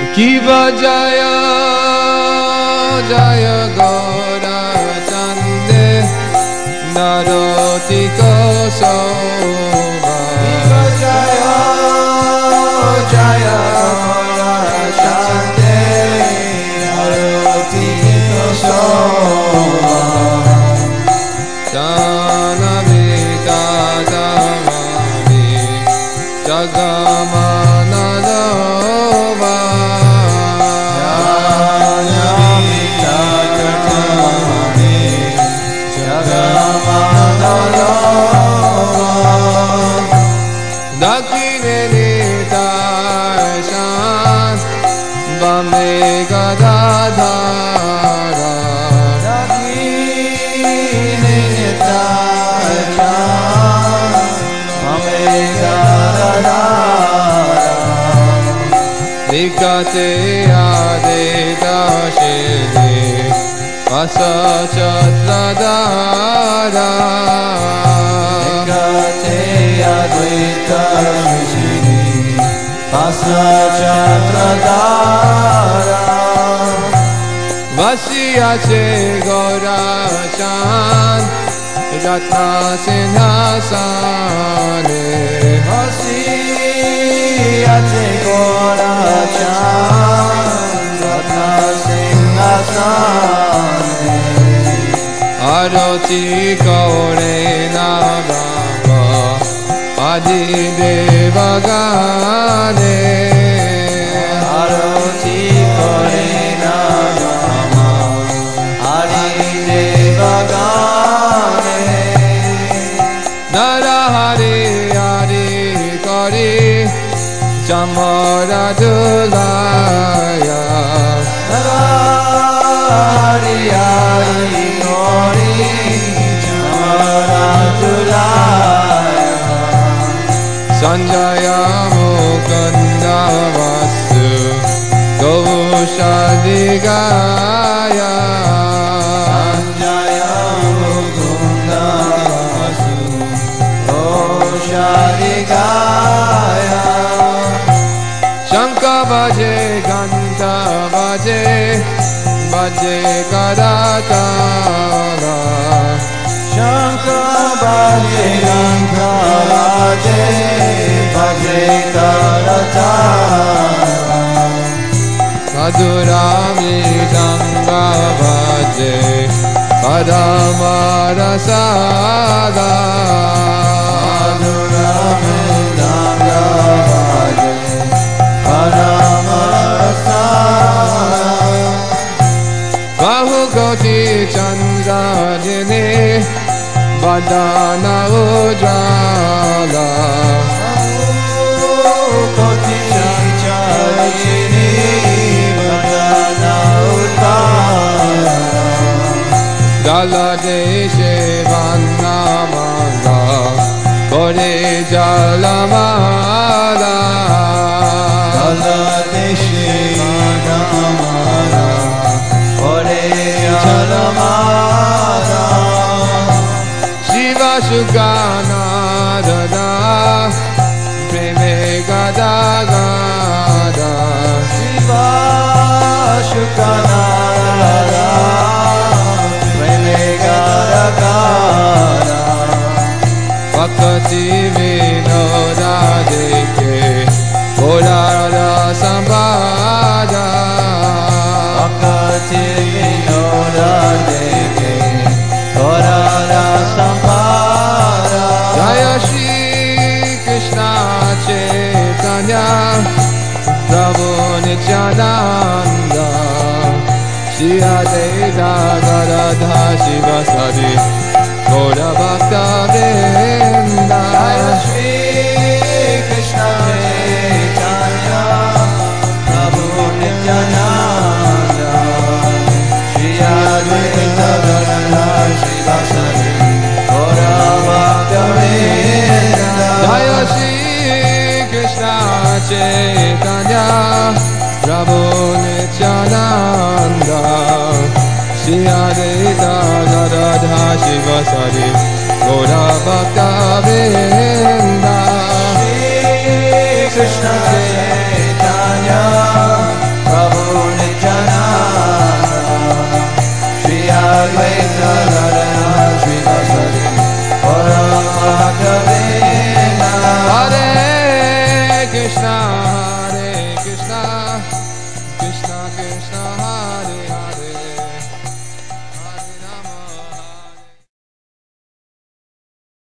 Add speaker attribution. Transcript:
Speaker 1: Kiva Jaya Jaya Gaura Chande Narotika Sova
Speaker 2: Kiva Jaya Jaya Gaura Chande Narotika Sova
Speaker 1: Janamita Jamami Jagamanadova
Speaker 2: Janamita Jamami Jagamanadova
Speaker 1: Dakine Nitashan Vame Gadadhara Nikate Adeta Shini Vasa Chatradara
Speaker 2: Nikate Adeta Shini Vasa Chatradara
Speaker 1: Vasiyache Gaura Chan Ratna Sinhasane
Speaker 2: Vasiyache Gaura Chan Ratna Sinhasane
Speaker 1: Arati Kaure Nagama Adi Devagane
Speaker 2: Arati Kaure Nagama Adi Devagane
Speaker 1: Narahari Hari Kari Jamara Dulaya
Speaker 2: Narahari Hari Kari Jamara Dulaya
Speaker 1: Sanjaya Mukunda Vasu Gaushadhigaya
Speaker 2: Sanjaya Mukunda Vasu Gaushadhigaya
Speaker 1: Shanka Bhaje Ganta Bhaje Bhaje Karatala
Speaker 2: Shanka Bhaje Ganta Bhaje Bhaje Karatala
Speaker 1: Madhurami Danga Bhaje Padamarasada
Speaker 2: Madhurami Danga Bhaje Padamarasada
Speaker 1: Bahukoti Chandradini Vadana Ujjvala
Speaker 2: Koti Chandradini Vadana Ujjvala
Speaker 1: Dala Deshe Vannamala Kore Jalamala
Speaker 2: Dala Deshe Vannamala Kore Jalamala
Speaker 1: Shiva Shukana Dada Preme Gada Gada
Speaker 2: Shiva Shukana Dada Preme Gada Gada
Speaker 1: Vakati Vinoda Deke Kodara Sambada
Speaker 2: Vakati Vinoda Deke Kodara Sambada
Speaker 1: Jaya Shri Krishna Chaitanya Prabhu Nityananda Shri Advaita Gadadha Shivasadi Gaura Bhakta Vrinda
Speaker 2: Jaya Shri Krishna Chaitanya Prabhu Nityananda Shri Advaita Gadadha Shivasadi Gaura Bhakta Vrinda
Speaker 1: Jaya Shri Krishna Chaitanya Prabhu Nityananda Shri Advaita Gadadha Shivasadi Gaura Bhakta Vrinda
Speaker 2: Krishna Chaitanya Advaita Radha